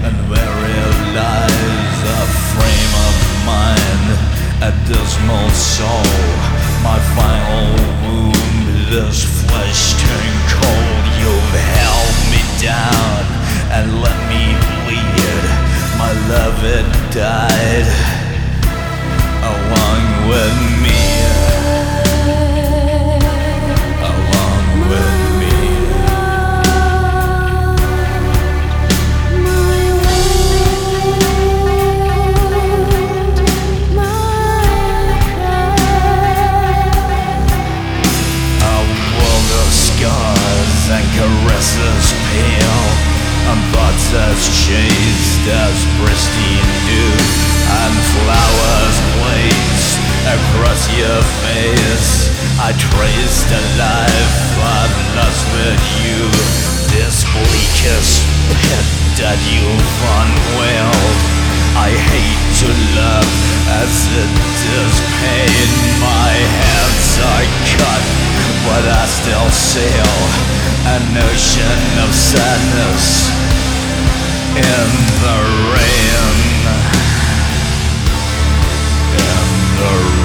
and where lies a frame of mind, a dismal soul. My final wound, this flesh turned cold. You've held me down and let me bleed. My love had died along with me, along with me. A world of scars and caresses pale, and thoughts as chaste as pristine dew, and flowers placed across your face. I traced a life I've lost with you, this bleakest pit that you've unveiled. I hate to love as it does pain. My hands are cut, but I still sail an ocean of sadness in the rain, in the rain.